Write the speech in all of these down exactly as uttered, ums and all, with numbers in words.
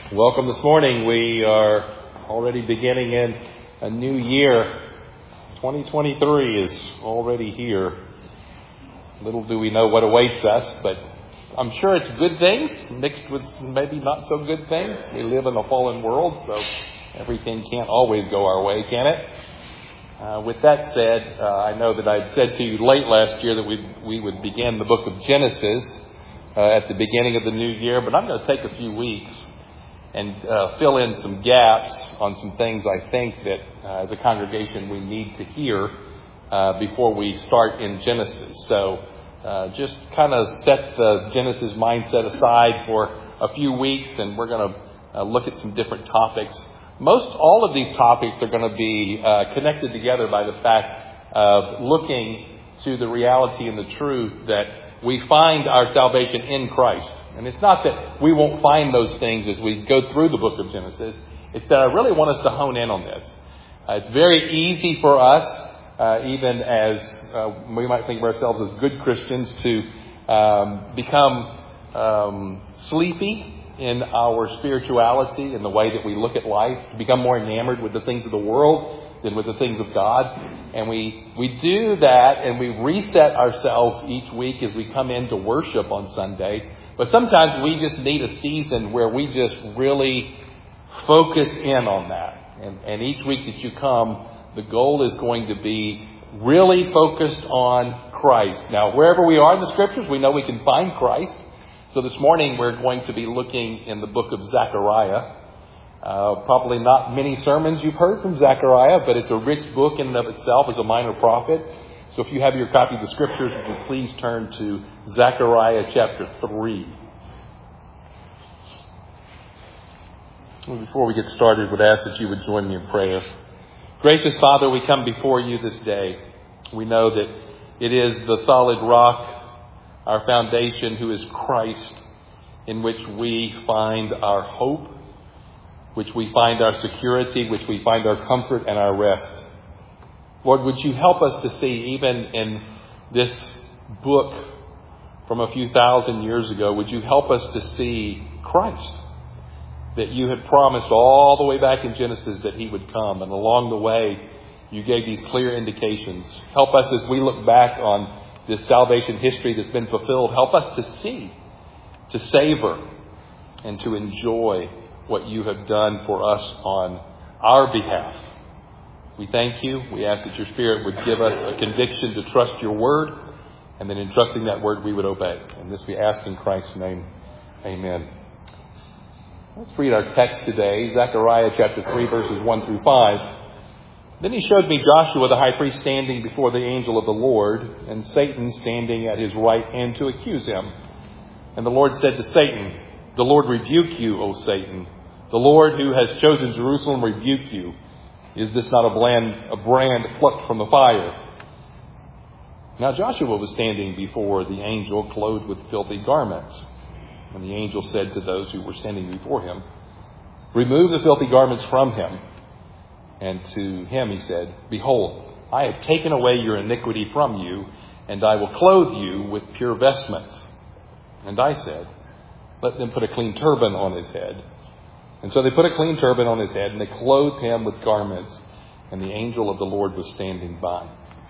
Welcome this morning. We are already beginning in a new year. twenty twenty-three is already here. Little do we know what awaits us, but I'm sure it's good things mixed with maybe not so good things. We live in a fallen world, so everything can't always go our way, can it? Uh, with that said, uh, I know that I'd said to you late last year that we we would begin the book of Genesis uh, at the beginning of the new year, but I'm going to take a few weeks and uh, fill in some gaps on some things I think that uh, as a congregation we need to hear uh, before we start in Genesis. So uh, just kind of set the Genesis mindset aside for a few weeks, and we're going to uh, look at some different topics. Most all of these topics are going to be uh, connected together by the fact of looking to the reality and the truth that we find our salvation in Christ. And it's not that we won't find those things as we go through the book of Genesis. It's that I really want us to hone in on this. Uh, it's very easy for us, uh, even as uh, we might think of ourselves as good Christians, to um, become um, sleepy in our spirituality, in the way that we look at life, to become more enamored with the things of the world than with the things of God. And we, we do that and we reset ourselves each week as we come in to worship on Sunday. But sometimes we just need a season where we just really focus in on that. And, and each week that you come, the goal is going to be really focused on Christ. Now, wherever we are in the Scriptures, we know we can find Christ. So this morning we're going to be looking in the book of Zechariah. Uh, probably not many sermons you've heard from Zechariah, but it's a rich book in and of itself as a minor prophet. So if you have your copy of the Scriptures, would you please turn to Zechariah chapter three. Well, before we get started, I would ask that you would join me in prayer. Gracious Father, we come before you this day. We know that it is the solid rock, our foundation, who is Christ, in which we find our hope, which we find our security, which we find our comfort and our rest. Lord, would you help us to see, even in this book from a few thousand years ago, would you help us to see Christ, that you had promised all the way back in Genesis that he would come. And along the way, you gave these clear indications. Help us as we look back on this salvation history that's been fulfilled. Help us to see, to savor, and to enjoy what you have done for us on our behalf. We thank you. We ask that your Spirit would give us a conviction to trust your word, and then in trusting that word we would obey. And this we ask in Christ's name. Amen. Let's read our text today, Zechariah chapter three, verses one through five. Then he showed me Joshua the high priest standing before the angel of the Lord, and Satan standing at his right hand to accuse him. And the Lord said to Satan, "The Lord rebuke you, O Satan. The Lord who has chosen Jerusalem rebuke you. Is this not a brand, a brand plucked from the fire?" Now Joshua was standing before the angel, clothed with filthy garments. And the angel said to those who were standing before him, "Remove the filthy garments from him." And to him he said, "Behold, I have taken away your iniquity from you, and I will clothe you with pure vestments." And I said, "Let them put a clean turban on his head." And so they put a clean turban on his head, and they clothed him with garments, and the angel of the Lord was standing by.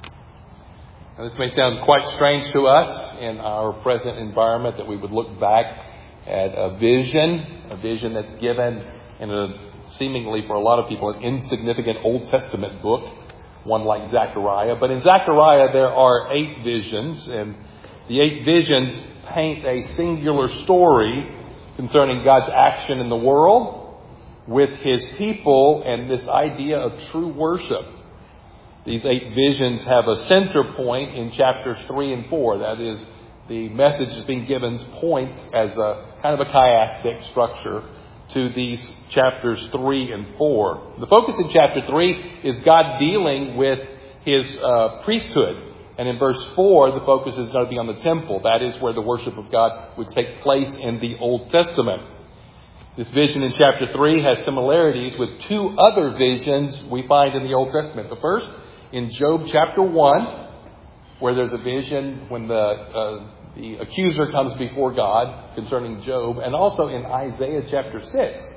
Now, this may sound quite strange to us in our present environment, that we would look back at a vision, a vision that's given in a seemingly for a lot of people an insignificant Old Testament book, one like Zechariah. But in Zechariah there are eight visions, and the eight visions paint a singular story concerning God's action in the world with his people and this idea of true worship. These eight visions have a center point in chapters three and four. That is, the message is being given points as a kind of a chiastic structure to these chapters three and four. The focus in chapter three is God dealing with his uh, priesthood. And in verse four, the focus is going to be on the temple. That is where the worship of God would take place in the Old Testament. This vision in chapter three has similarities with two other visions we find in the Old Testament. The first, in Job chapter one, where there's a vision when the uh, the accuser comes before God concerning Job, and also in Isaiah chapter six,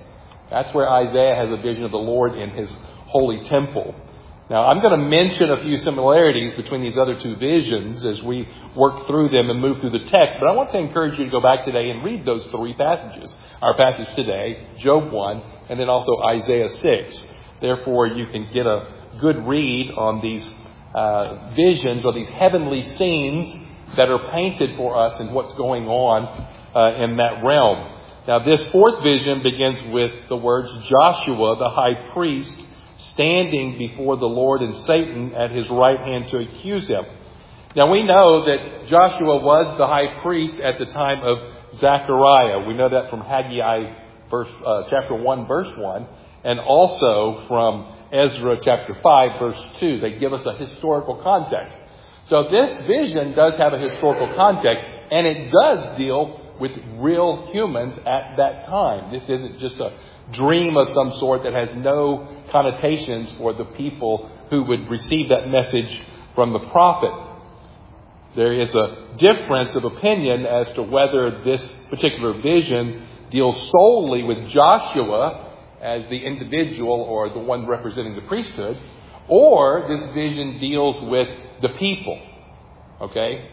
That's where Isaiah has a vision of the Lord in his holy temple. Now, I'm going to mention a few similarities between these other two visions as we work through them and move through the text. But I want to encourage you to go back today and read those three passages. Our passage today, Job one, and then also Isaiah six. Therefore, you can get a good read on these uh, visions or these heavenly scenes that are painted for us and what's going on uh, in that realm. Now, this fourth vision begins with the words Joshua, the high priest, standing before the Lord and Satan at his right hand to accuse him. Now, we know that Joshua was the high priest at the time of Zechariah. We know that from Haggai verse, uh, chapter one, verse one, and also from Ezra chapter five, verse two. They give us a historical context. So this vision does have a historical context, and it does deal with real humans at that time. This isn't just a dream of some sort that has no connotations for the people who would receive that message from the prophet. There is a difference of opinion as to whether this particular vision deals solely with Joshua as the individual or the one representing the priesthood, or this vision deals with the people. Okay?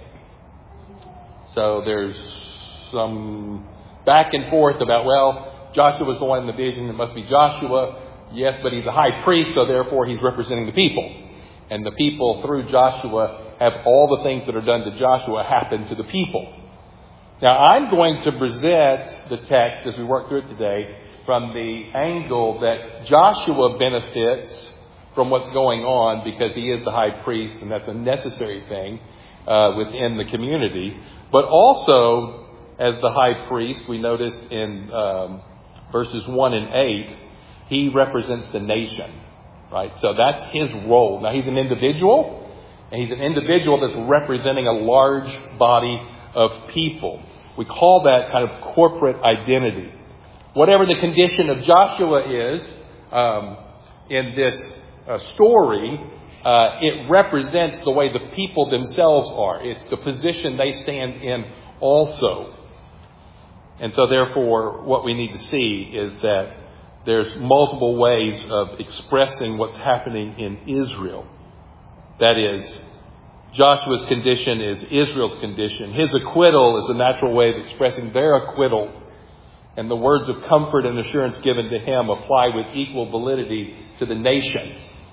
So there's some back and forth about, well, Joshua was the one in the vision, it must be Joshua. Yes, but he's a high priest, so therefore he's representing the people. And the people through Joshua have all the things that are done to Joshua happen to the people. Now, I'm going to present the text as we work through it today from the angle that Joshua benefits from what's going on because he is the high priest, and that's a necessary thing uh, within the community. But also, as the high priest, we noticed in um, verses one and eight, he represents the nation, right? So that's his role. Now, he's an individual, and he's an individual that's representing a large body of people. We call that kind of corporate identity. Whatever the condition of Joshua is um, in this uh, story, uh, it represents the way the people themselves are. It's the position they stand in also. And so therefore, what we need to see is that there's multiple ways of expressing what's happening in Israel. That is, Joshua's condition is Israel's condition. His acquittal is a natural way of expressing their acquittal. And the words of comfort and assurance given to him apply with equal validity to the nation.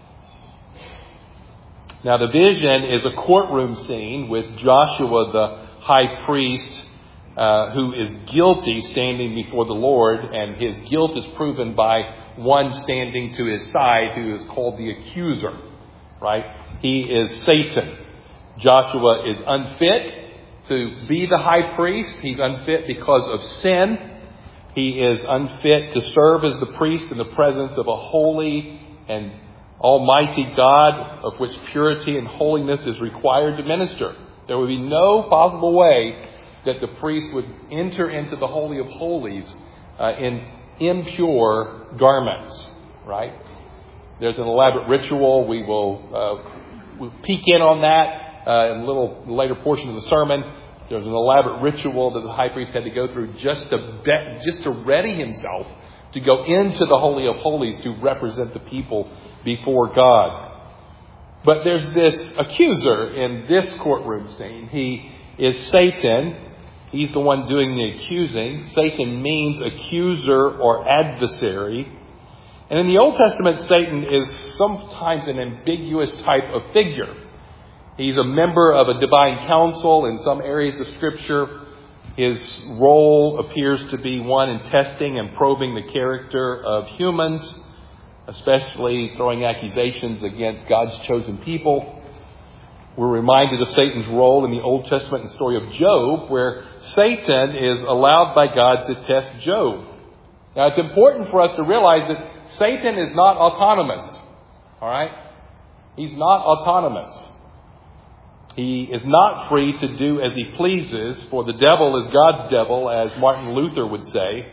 Now, the vision is a courtroom scene with Joshua, the high priest, uh, who is guilty, standing before the Lord. And his guilt is proven by one standing to his side who is called the accuser. Right? He is Satan. Joshua is unfit to be the high priest. He's unfit because of sin. He is unfit to serve as the priest in the presence of a holy and almighty God, of which purity and holiness is required to minister. There would be no possible way that the priest would enter into the Holy of Holies uh, in impure garments, right? There's an elaborate ritual. We will uh, we'll peek in on that uh, in a little later portion of the sermon. There's an elaborate ritual that the high priest had to go through just to be, just to ready himself to go into the Holy of Holies to represent the people before God. But there's this accuser in this courtroom scene. He is Satan. He's the one doing the accusing. Satan means accuser or adversary. And in the Old Testament, Satan is sometimes an ambiguous type of figure. He's a member of a divine council. In some areas of Scripture, his role appears to be one in testing and probing the character of humans, especially throwing accusations against God's chosen people. We're reminded of Satan's role in the Old Testament in the story of Job, where Satan is allowed by God to test Job. Now, it's important for us to realize that Satan is not autonomous. All right? He's not autonomous. He is not free to do as he pleases, for the devil is God's devil, as Martin Luther would say.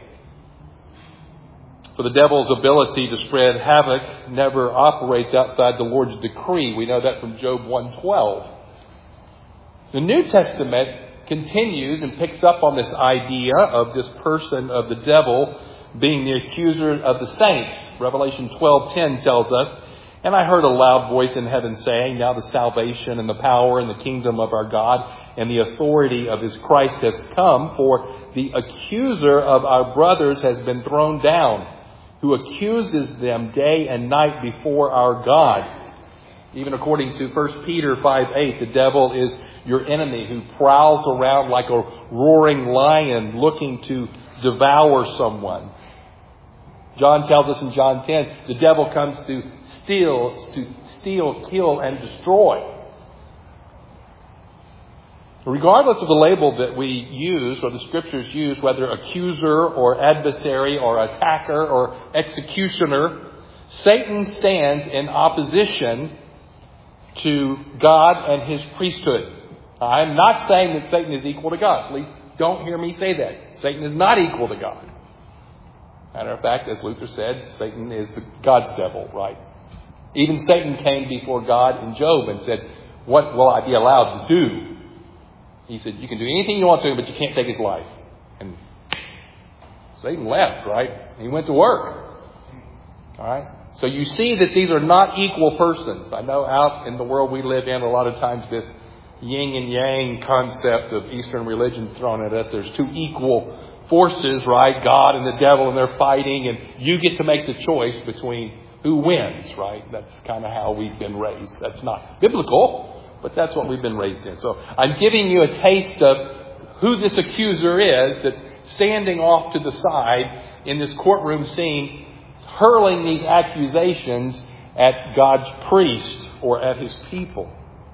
For the devil's ability to spread havoc never operates outside the Lord's decree. We know that from Job one twelve. The New Testament continues and picks up on this idea of this person of the devil being the accuser of the saints. Revelation twelve ten tells us, "And I heard a loud voice in heaven saying, Now the salvation and the power and the kingdom of our God and the authority of his Christ has come, for the accuser of our brothers has been thrown down, who accuses them day and night before our God." Even according to First Peter five eight, the devil is your enemy who prowls around like a roaring lion looking to devour someone. John tells us in John ten, the devil comes to steal, to steal, kill, and destroy. Regardless of the label that we use or the scriptures use, whether accuser or adversary or attacker or executioner, Satan stands in opposition to God and his priesthood. I'm not saying that Satan is equal to God. Please don't hear me say that. Satan is not equal to God. Matter of fact, as Luther said, Satan is the God's devil, right? Even Satan came before God in Job and said, "What will I be allowed to do?" He said, "You can do anything you want to, but you can't take his life." And Satan left, right? He went to work. All right? So you see that these are not equal persons. I know out in the world we live in, a lot of times this yin and yang concept of Eastern religion thrown at us. There's two equal forces, right? God and the devil, and they're fighting, and you get to make the choice between who wins, right? That's kind of how we've been raised. That's not biblical, but that's what we've been raised in. So I'm giving you a taste of who this accuser is that's standing off to the side in this courtroom scene, hurling these accusations at God's priest or at his people.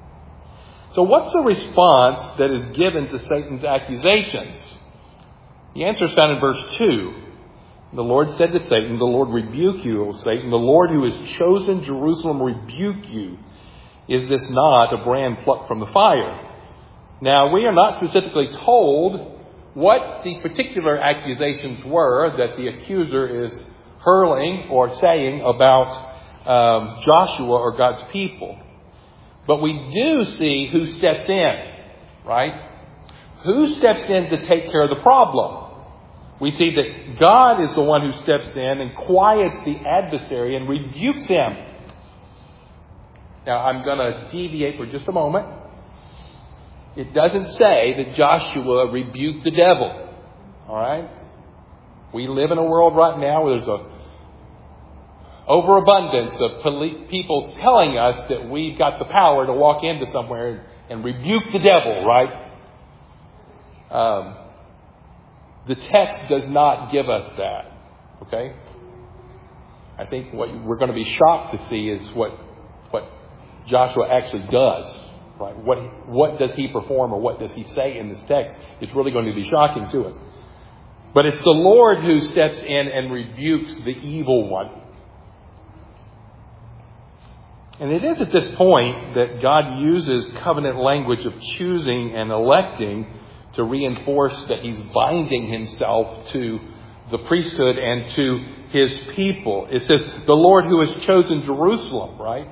So what's the response that is given to Satan's accusations? The answer is found in verse two. The Lord said to Satan, "The Lord rebuke you, O Satan. The Lord who has chosen Jerusalem rebuke you. Is this not a brand plucked from the fire?" Now, we are not specifically told what the particular accusations were that the accuser is hurling or saying about um, Joshua or God's people. But we do see who steps in, right? Who steps in to take care of the problem? We see that God is the one who steps in and quiets the adversary and rebukes him. Now, I'm going to deviate for just a moment. It doesn't say that Joshua rebuked the devil. All right? We live in a world right now where there's a overabundance of poli- people telling us that we've got the power to walk into somewhere and, and rebuke the devil, right? Um, the text does not give us that. Okay? I think what we're going to be shocked to see is what what Joshua actually does. Right? What what does he perform or what does he say in this text? It's really going to be shocking to us. But it's the Lord who steps in and rebukes the evil one. And it is at this point that God uses covenant language of choosing and electing to reinforce that he's binding himself to the priesthood and to his people. It says, the Lord who has chosen Jerusalem, right?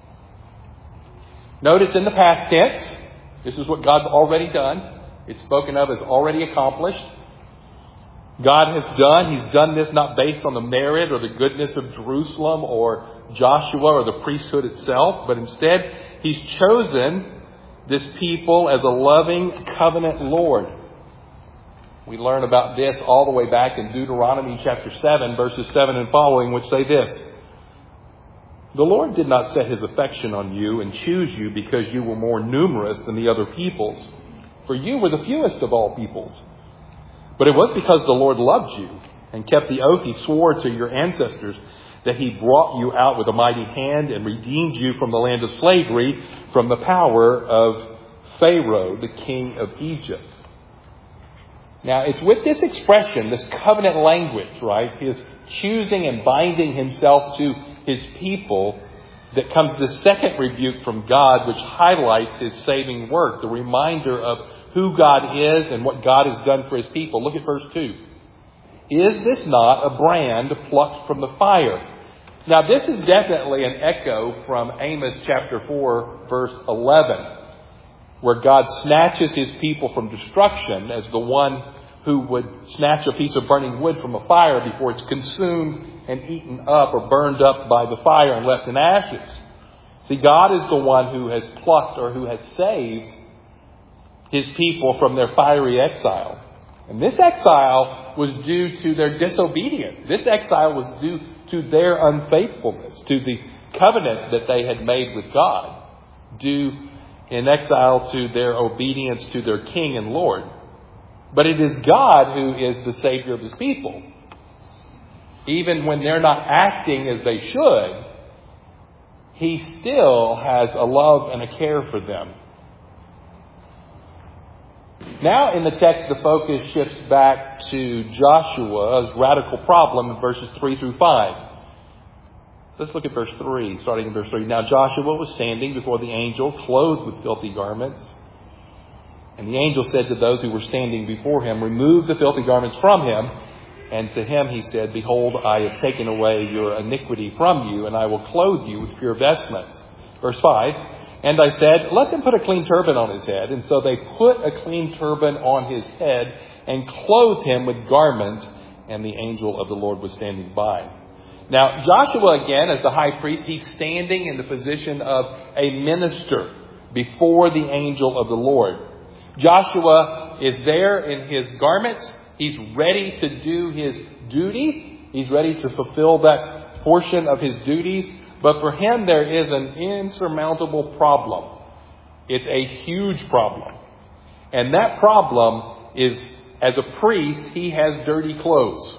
Notice in the past tense, this is what God's already done. It's spoken of as already accomplished. God has done. He's done this not based on the merit or the goodness of Jerusalem or Joshua or the priesthood itself, but instead he's chosen this people as a loving covenant Lord. We learn about this all the way back in Deuteronomy chapter seven, verses seven and following, which say this. The Lord did not set his affection on you and choose you because you were more numerous than the other peoples, for you were the fewest of all peoples. But it was because the Lord loved you and kept the oath he swore to your ancestors that he brought you out with a mighty hand and redeemed you from the land of slavery, from the power of Pharaoh, the king of Egypt. Now, it's with this expression, this covenant language, right, his choosing and binding himself to his people, that comes the second rebuke from God, which highlights his saving work, the reminder of who God is and what God has done for his people. Look at verse two. Is this not a brand plucked from the fire? Now, this is definitely an echo from Amos chapter four, verse eleven, where God snatches his people from destruction as the one who would snatch a piece of burning wood from a fire before it's consumed and eaten up or burned up by the fire and left in ashes. See, God is the one who has plucked or who has saved his people from their fiery exile. And this exile was due to their disobedience. This exile was due to their unfaithfulness, to the covenant that they had made with God, due in exile to their obedience to their King and Lord. But it is God who is the Savior of his people. Even when they're not acting as they should, he still has a love and a care for them. Now in the text, the focus shifts back to Joshua's radical problem in verses three through five. Let's look at verse three, starting in verse three. Now Joshua was standing before the angel, clothed with filthy garments. And the angel said to those who were standing before him, remove the filthy garments from him. And to him he said, behold, I have taken away your iniquity from you, and I will clothe you with pure vestments. Verse five. And I said, let them put a clean turban on his head. And so they put a clean turban on his head and clothed him with garments. And the angel of the Lord was standing by. Now, Joshua, again, as the high priest, he's standing in the position of a minister before the angel of the Lord. Joshua is there in his garments. He's ready to do his duty. He's ready to fulfill that portion of his duties. But for him, there is an insurmountable problem. It's a huge problem. And that problem is, as a priest, he has dirty clothes.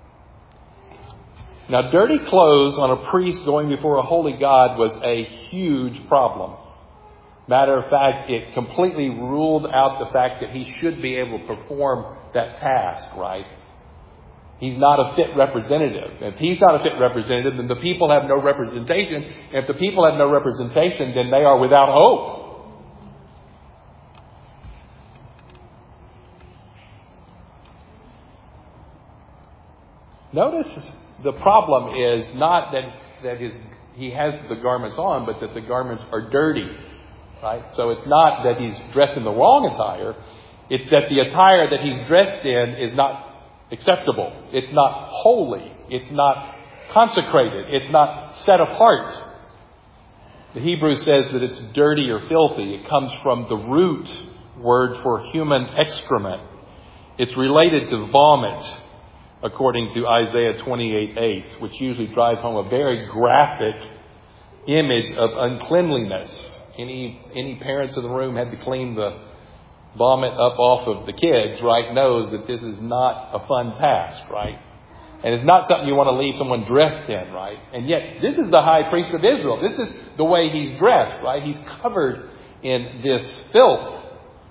Now, dirty clothes on a priest going before a holy God was a huge problem. Matter of fact, it completely ruled out the fact that he should be able to perform that task, right? He's not a fit representative. If he's not a fit representative, then the people have no representation. And if the people have no representation, then they are without hope. Notice the problem is not that, that his, he has the garments on, but that the garments are dirty. Right? So it's not that he's dressed in the wrong attire. It's that the attire that he's dressed in is not acceptable. It's not holy. It's not consecrated. It's not set apart. The Hebrew says that it's dirty or filthy. It comes from the root word for human excrement. It's related to vomit, according to Isaiah twenty-eight eight, which usually drives home a very graphic image of uncleanliness. Any any parents in the room had to clean the vomit up off of the kids, right, knows that this is not a fun task, right? And it's not something you want to leave someone dressed in, right? And yet, this is the high priest of Israel. This is the way he's dressed, right? He's covered in this filth.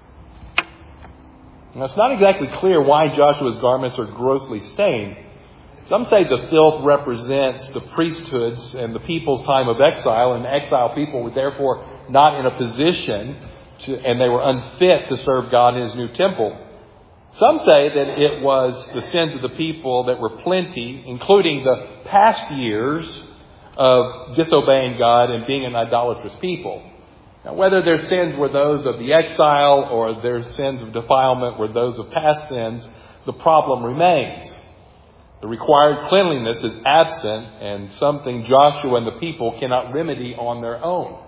Now, it's not exactly clear why Joshua's garments are grossly stained. Some say the filth represents the priesthoods and the people's time of exile, and the exile people were therefore not in a position to, and they were unfit to serve God in his new temple. Some say that it was the sins of the people that were plenty, including the past years of disobeying God and being an idolatrous people. Now, whether their sins were those of the exile or their sins of defilement were those of past sins, the problem remains. The required cleanliness is absent and something Joshua and the people cannot remedy on their own.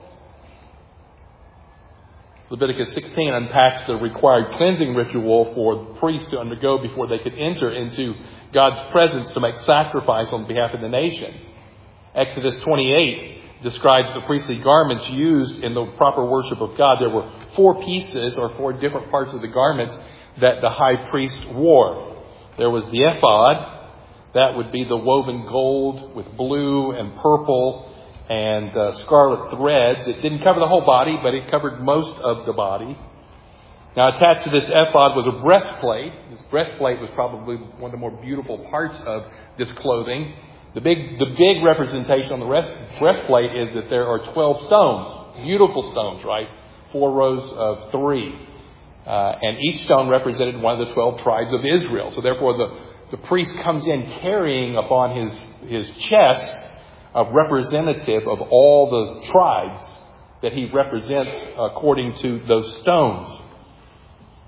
Leviticus sixteen unpacks the required cleansing ritual for the priests to undergo before they could enter into God's presence to make sacrifice on behalf of the nation. Exodus twenty-eight describes the priestly garments used in the proper worship of God. There were four pieces or four different parts of the garments that the high priest wore. There was the ephod. That would be the woven gold with blue and purple and uh, scarlet threads. It didn't cover the whole body, but it covered most of the body. Now, attached to this ephod was a breastplate. This breastplate was probably one of the more beautiful parts of this clothing. The big, the big representation on the rest, breastplate is that there are twelve stones, beautiful stones, right? Four rows of three. Uh, and each stone represented one of the twelve tribes of Israel. So therefore, the, the priest comes in carrying upon his, his chest a representative of all the tribes that he represents according to those stones.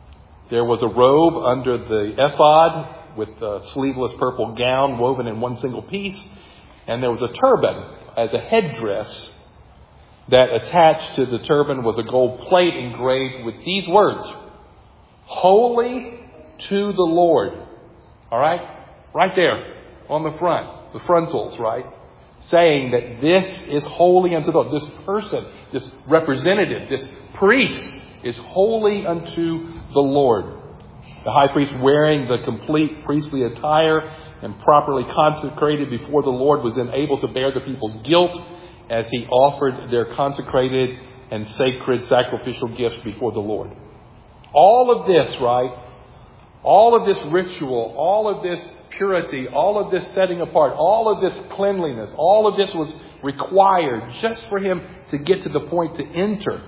There was a robe under the ephod with a sleeveless purple gown woven in one single piece. And there was a turban as a headdress that attached to the turban was a gold plate engraved with these words, "Holy to the Lord." All right? Right there on the front, the frontals, right? Saying that this is holy unto the Lord. This person, this representative, this priest is holy unto the Lord. The high priest, wearing the complete priestly attire and properly consecrated before the Lord, was then able to bear the people's guilt as he offered their consecrated and sacred sacrificial gifts before the Lord. All of this, right? All of this ritual, all of this purity, all of this setting apart, all of this cleanliness, all of this was required just for him to get to the point to enter.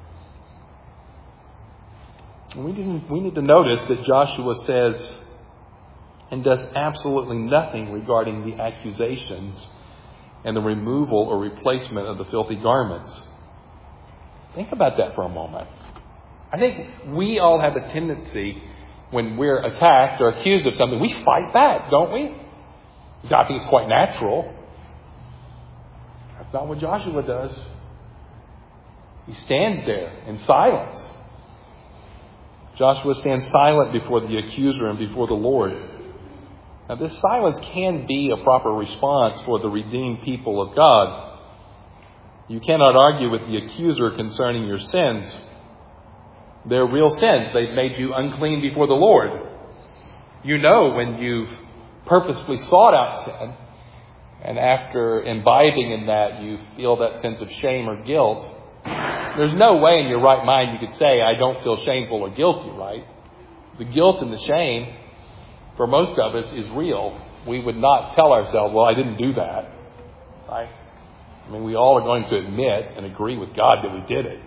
We didn't, we need to notice that Joshua says and does absolutely nothing regarding the accusations and the removal or replacement of the filthy garments. Think about that for a moment. I think we all have a tendency, when we're attacked or accused of something, we fight back, don't we? I think it's quite natural. That's not what Joshua does. He stands there in silence. Joshua stands silent before the accuser and before the Lord. Now, this silence can be a proper response for the redeemed people of God. You cannot argue with the accuser concerning your sins. They're real sins. They've made you unclean before the Lord. You know when you've purposely sought out sin, and after imbibing in that, you feel that sense of shame or guilt. There's no way in your right mind you could say, I don't feel shameful or guilty, right? The guilt and the shame, for most of us, is real. We would not tell ourselves, well, I didn't do that. Right? I mean, we all are going to admit and agree with God that we did it.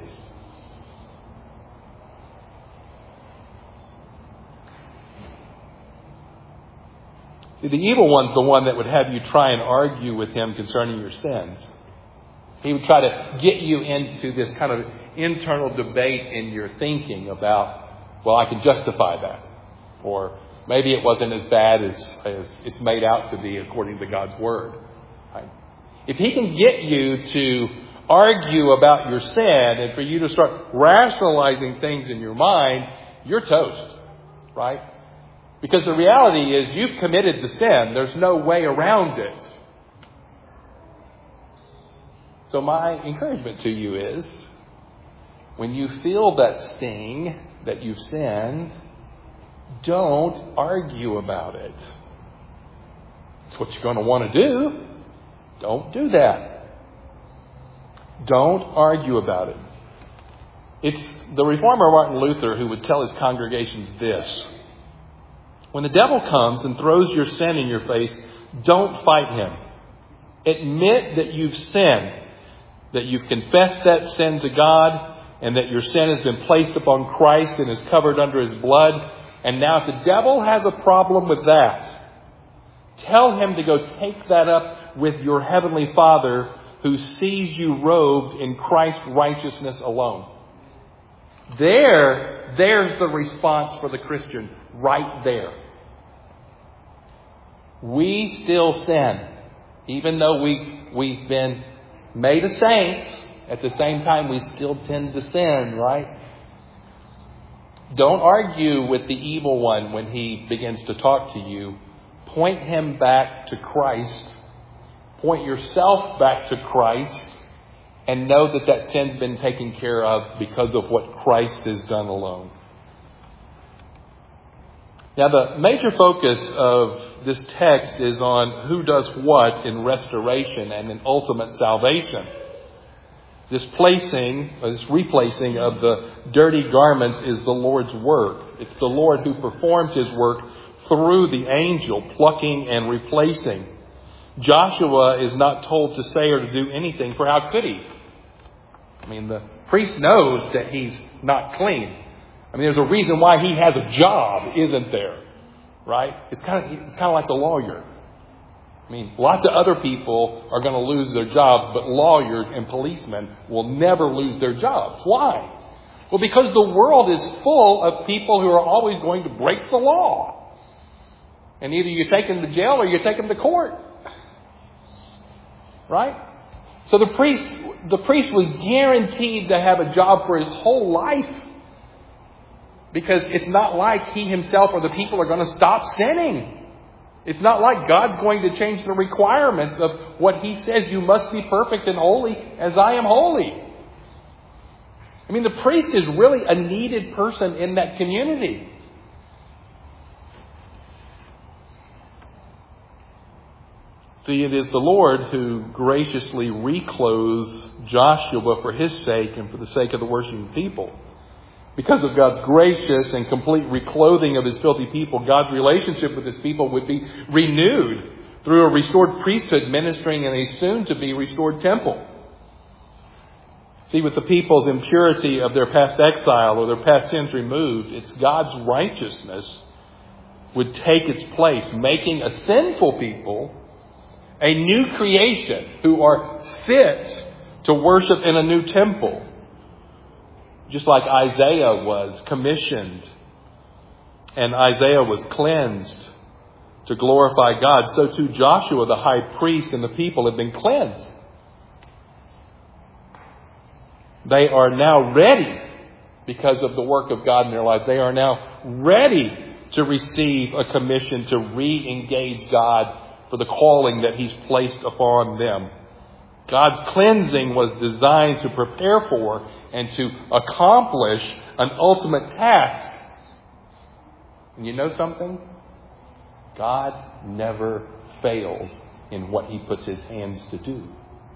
See, the evil one's the one that would have you try and argue with him concerning your sins. He would try to get you into this kind of internal debate in your thinking about, well, I can justify that. Or maybe it wasn't as bad as, as it's made out to be according to God's Word. Right? If he can get you to argue about your sin and for you to start rationalizing things in your mind, you're toast. Right? Because the reality is you've committed the sin. There's no way around it. So my encouragement to you is, when you feel that sting that you've sinned, don't argue about it. It's what you're going to want to do. Don't do that. Don't argue about it. It's the reformer Martin Luther who would tell his congregations this: when the devil comes and throws your sin in your face, don't fight him. Admit that you've sinned, that you've confessed that sin to God, and that your sin has been placed upon Christ and is covered under his blood. And now if the devil has a problem with that, tell him to go take that up with your heavenly Father who sees you robed in Christ's righteousness alone. There, there's the response for the Christian, right there. We still sin, even though we, we've been made a saint. At the same time, we still tend to sin, right? Don't argue with the evil one when he begins to talk to you. Point him back to Christ. Point yourself back to Christ. And know that that sin's been taken care of because of what Christ has done alone. Now, the major focus of this text is on who does what in restoration and in ultimate salvation. This placing, or this replacing of the dirty garments is the Lord's work. It's the Lord who performs his work through the angel, plucking and replacing. Joshua is not told to say or to do anything, for how could he? I mean, the priest knows that he's not clean. I mean, there's a reason why he has a job, isn't there? Right? It's kind of, it's kind of like the lawyer. I mean, lots of other people are going to lose their jobs, but lawyers and policemen will never lose their jobs. Why? Well, because the world is full of people who are always going to break the law. And either you take them to jail or you take them to court. Right? So the priest, the priest was guaranteed to have a job for his whole life. Because it's not like he himself or the people are going to stop sinning. It's not like God's going to change the requirements of what He says, you must be perfect and holy as I am holy. I mean, the priest is really a needed person in that community. See, it is the Lord who graciously reclothes Joshua for his sake and for the sake of the worshiping people. Because of God's gracious and complete reclothing of His filthy people, God's relationship with His people would be renewed through a restored priesthood ministering in a soon-to-be restored temple. See, with the people's impurity of their past exile or their past sins removed, it's God's righteousness would take its place, making a sinful people a new creation who are fit to worship in a new temple. Just like Isaiah was commissioned and Isaiah was cleansed to glorify God, so too Joshua, the high priest, and the people have been cleansed. They are now ready because of the work of God in their lives. They are now ready to receive a commission to re-engage God for the calling that He's placed upon them. God's cleansing was designed to prepare for and to accomplish an ultimate task. And you know something? God never fails in what He puts His hands to do.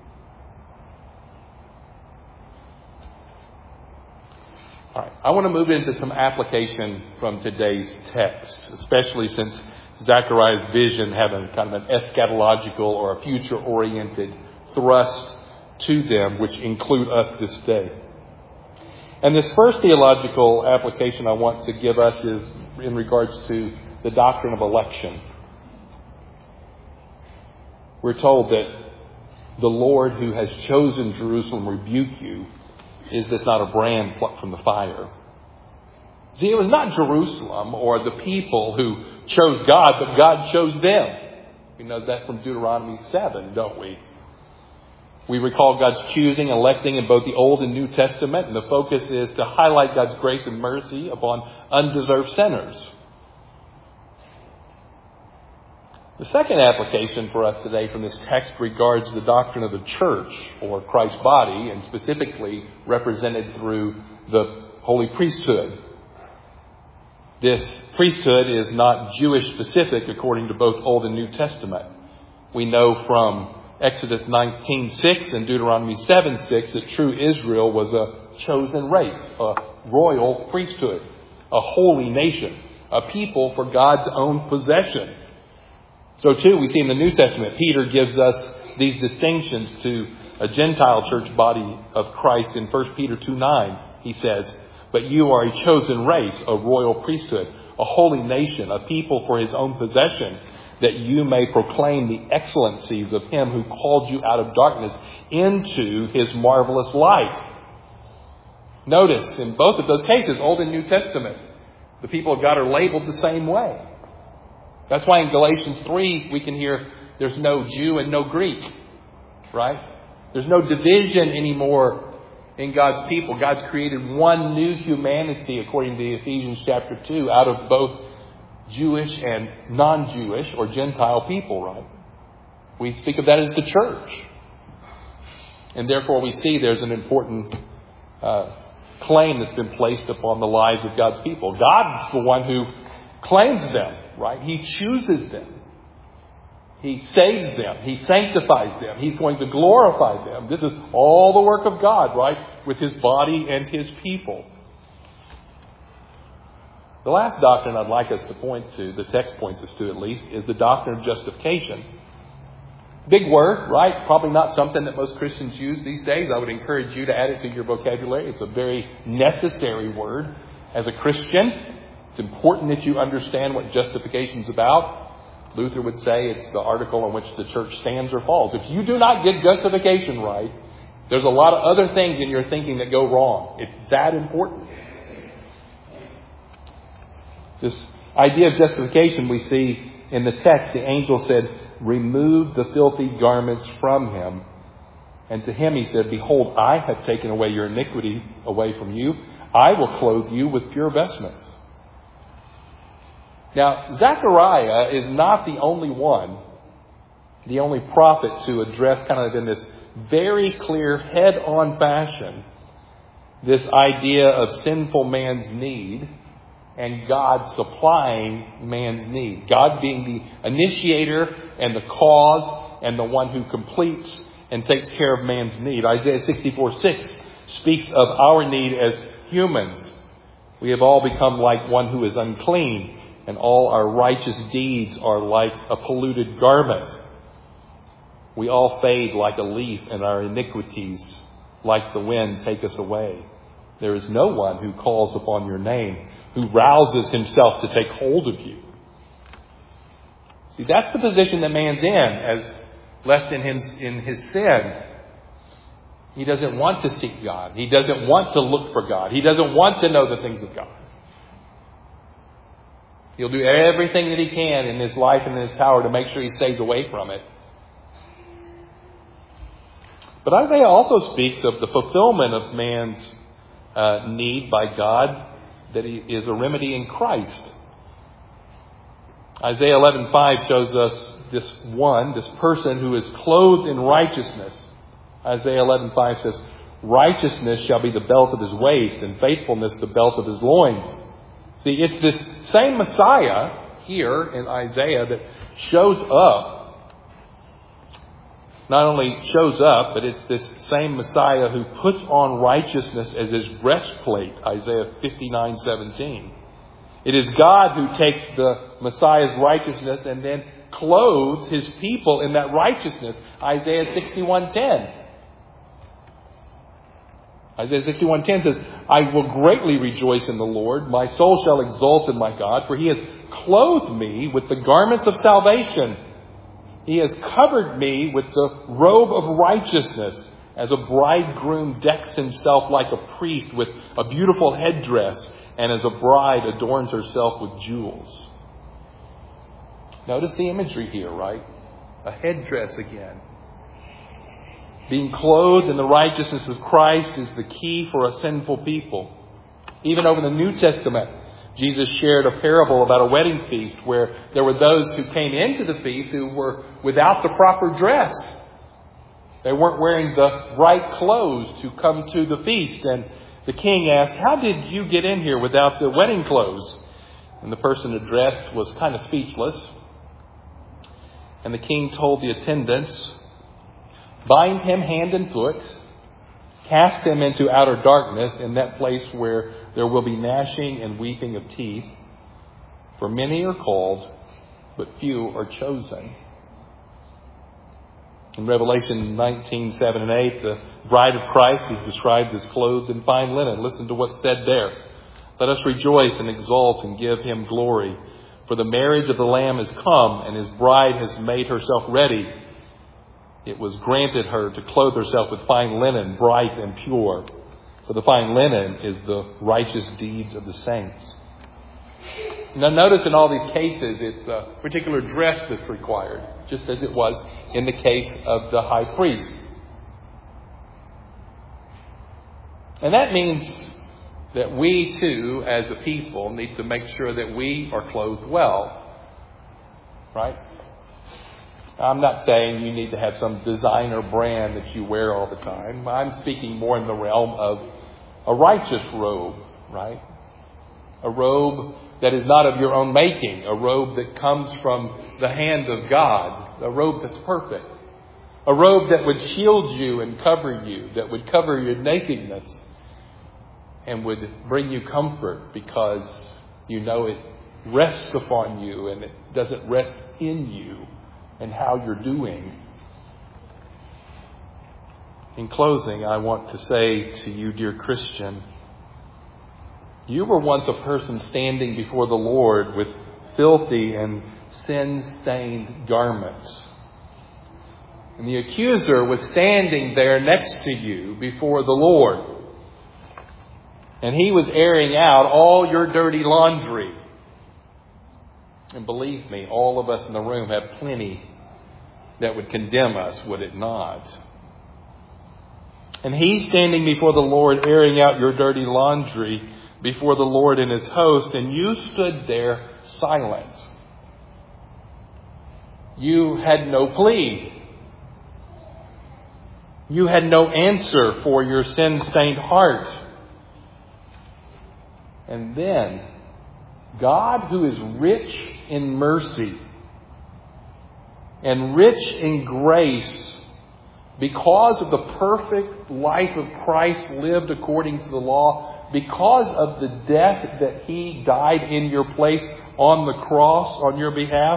All right, I want to move into some application from today's text, especially since Zechariah's vision had a kind of an eschatological or a future-oriented thrust to them, which include us this day. And this first theological application I want to give us is in regards to the doctrine of election. We're told that the Lord who has chosen Jerusalem rebuke you. Is this not a brand plucked from the fire? See, it was not Jerusalem or the people who chose God, but God chose them. We know that from Deuteronomy seven, don't we? We recall God's choosing, electing in both the Old and New Testament, and the focus is to highlight God's grace and mercy upon undeserved sinners. The second application for us today from this text regards the doctrine of the church, or Christ's body, and specifically represented through the holy priesthood. This priesthood is not Jewish specific according to both Old and New Testament. We know from Exodus nineteen six and Deuteronomy seven six that true Israel was a chosen race, a royal priesthood, a holy nation, a people for God's own possession. So too, we see in the New Testament, Peter gives us these distinctions to a Gentile church body of Christ in First Peter two nine. He says, "But you are a chosen race, a royal priesthood, a holy nation, a people for His own possession, that you may proclaim the excellencies of Him who called you out of darkness into His marvelous light." Notice, in both of those cases, Old and New Testament, the people of God are labeled the same way. That's why in Galatians three we can hear there's no Jew and no Greek, right? There's no division anymore in God's people. God's created one new humanity, according to Ephesians chapter two, out of both Jewish and non-Jewish or Gentile people, right? We speak of that as the church. And therefore we see there's an important uh, claim that's been placed upon the lives of God's people. God's the one who claims them, right? He chooses them. He saves them. He sanctifies them. He's going to glorify them. This is all the work of God, right? With His body and His people. The last doctrine I'd like us to point to, the text points us to at least, is the doctrine of justification. Big word, right? Probably not something that most Christians use these days. I would encourage you to add it to your vocabulary. It's a very necessary word. As a Christian, it's important that you understand what justification is about. Luther would say it's the article on which the church stands or falls. If you do not get justification right, There's a lot of other things in your thinking that go wrong. It's that important. This idea of justification we see in the text. The angel said, remove the filthy garments from him. And to him he said, behold, I have taken away your iniquity away from you. I will clothe you with pure vestments. Now, Zechariah is not the only one, the only prophet to address kind of in this very clear head-on fashion this idea of sinful man's need and God supplying man's need. God being the initiator and the cause and the one who completes and takes care of man's need. Isaiah sixty-four six speaks of our need as humans. We have all become like one who is unclean, and all our righteous deeds are like a polluted garment. We all fade like a leaf, and our iniquities, like the wind, take us away. There is no one who calls upon your name, who rouses himself to take hold of you. See, that's the position that man's in as left in his, in his sin. He doesn't want to seek God. He doesn't want to look for God. He doesn't want to know the things of God. He'll do everything that he can in his life and in his power to make sure he stays away from it. But Isaiah also speaks of the fulfillment of man's uh, need by God, that he is a remedy in Christ. Isaiah eleven five shows us this one, this person who is clothed in righteousness. Isaiah eleven five says, righteousness shall be the belt of his waist, and faithfulness the belt of his loins. See, it's this same Messiah here in Isaiah that shows up. Not only shows up, but it's this same Messiah who puts on righteousness as his breastplate. Isaiah fifty-nine seventeen. It is God who takes the Messiah's righteousness and then clothes his people in that righteousness. Isaiah sixty-one ten. Isaiah sixty-one ten says, I will greatly rejoice in the Lord. My soul shall exult in my God, for he has clothed me with the garments of salvation. He has covered me with the robe of righteousness, as a bridegroom decks himself like a priest with a beautiful headdress, and as a bride adorns herself with jewels. Notice the imagery here, right? A headdress again. Being clothed in the righteousness of Christ is the key for a sinful people. Even over the New Testament, Jesus shared a parable about a wedding feast where there were those who came into the feast who were without the proper dress. They weren't wearing the right clothes to come to the feast. And the king asked, how did you get in here without the wedding clothes? And the person addressed was kind of speechless. And the king told the attendants, bind him hand and foot, cast him into outer darkness, in that place where there will be gnashing and weeping of teeth. For many are called, but few are chosen. In Revelation nineteen seven and eight, the bride of Christ is described as clothed in fine linen. Listen to what's said there. Let us rejoice and exult and give him glory. For the marriage of the Lamb is come, and his bride has made herself ready. It was granted her to clothe herself with fine linen, bright and pure. For the fine linen is the righteous deeds of the saints. Now notice in all these cases, it's a particular dress that's required, just as it was in the case of the high priest. And that means that we too, as a people, need to make sure that we are clothed well. Right? I'm not saying you need to have some designer brand that you wear all the time. I'm speaking more in the realm of a righteous robe, right? A robe that is not of your own making. A robe that comes from the hand of God. A robe that's perfect. A robe that would shield you and cover you. That would cover your nakedness. And would bring you comfort because you know it rests upon you and it doesn't rest in you and how you're doing. In closing, I want to say to you, dear Christian, you were once a person standing before the Lord with filthy and sin-stained garments. And the accuser was standing there next to you before the Lord. And he was airing out all your dirty laundry. And believe me, all of us in the room have plenty that would condemn us, would it not? And he's standing before the Lord, airing out your dirty laundry before the Lord and his host, and you stood there silent. You had no plea. You had no answer for your sin-stained heart. And then, God, who is rich in mercy and rich in grace, because of the perfect life of Christ lived according to the law, because of the death that he died in your place on the cross on your behalf,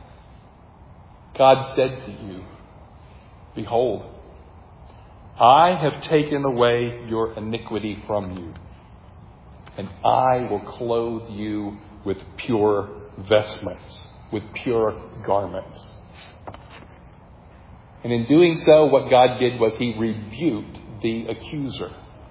God said to you, "Behold, I have taken away your iniquity from you, and I will clothe you with pure vestments, with pure garments." And in doing so, what God did was he rebuked the accuser.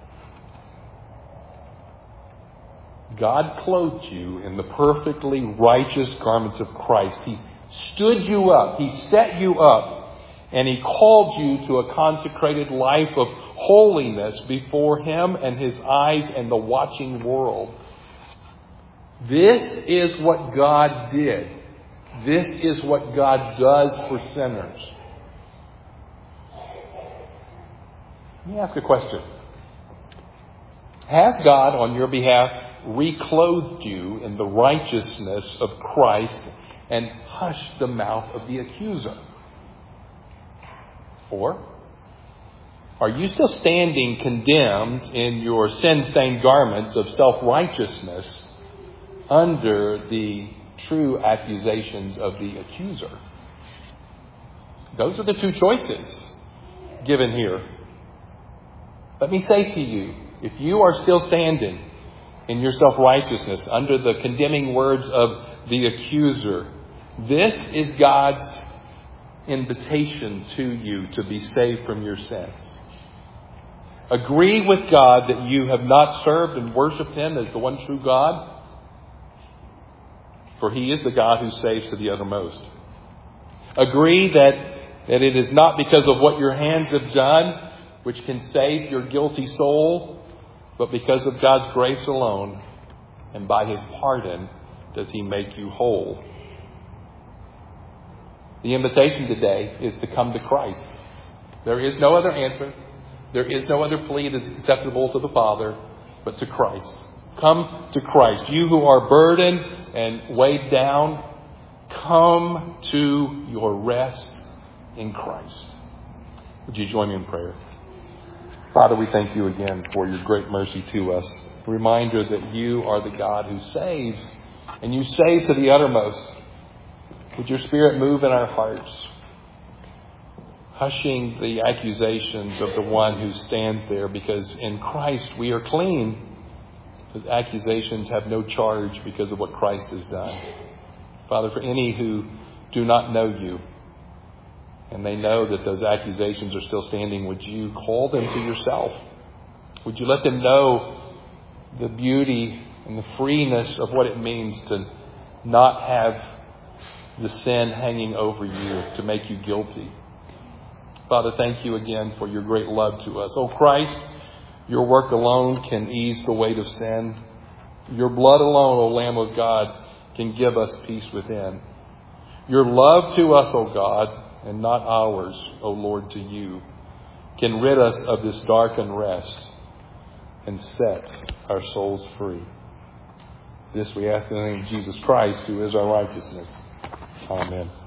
God clothed you in the perfectly righteous garments of Christ. He stood you up. He set you up. And he called you to a consecrated life of holiness before him and his eyes and the watching world. This is what God did. This is what God does for sinners. Let me ask a question. Has God, on your behalf, reclothed you in the righteousness of Christ and hushed the mouth of the accuser? Or are you still standing condemned in your sin-stained garments of self-righteousness under the true accusations of the accuser? Those are the two choices given here. Let me say to you, if you are still standing in your self-righteousness under the condemning words of the accuser, this is God's invitation to you to be saved from your sins. Agree with God that you have not served and worshiped him as the one true God, for he is the God who saves to the uttermost. Agree that, that it is not because of what your hands have done which can save your guilty soul, but because of God's grace alone, and by his pardon does he make you whole. The invitation today is to come to Christ. There is no other answer. There is no other plea that's acceptable to the Father, but to Christ. Come to Christ. You who are burdened and weighed down, come to your rest in Christ. Would you join me in prayer? Father, we thank you again for your great mercy to us. A reminder that you are the God who saves, and you save to the uttermost. Would your Spirit move in our hearts, hushing the accusations of the one who stands there, because in Christ we are clean. Those accusations have no charge because of what Christ has done. Father, for any who do not know you, and they know that those accusations are still standing, would you call them to yourself? Would you let them know the beauty and the freeness of what it means to not have the sin hanging over you to make you guilty? Father, thank you again for your great love to us. Oh Christ, your work alone can ease the weight of sin. Your blood alone, O Lamb of God, can give us peace within. Your love to us, O God, and not ours, O Lord, to you, can rid us of this dark unrest and set our souls free. This we ask in the name of Jesus Christ, who is our righteousness. Amen.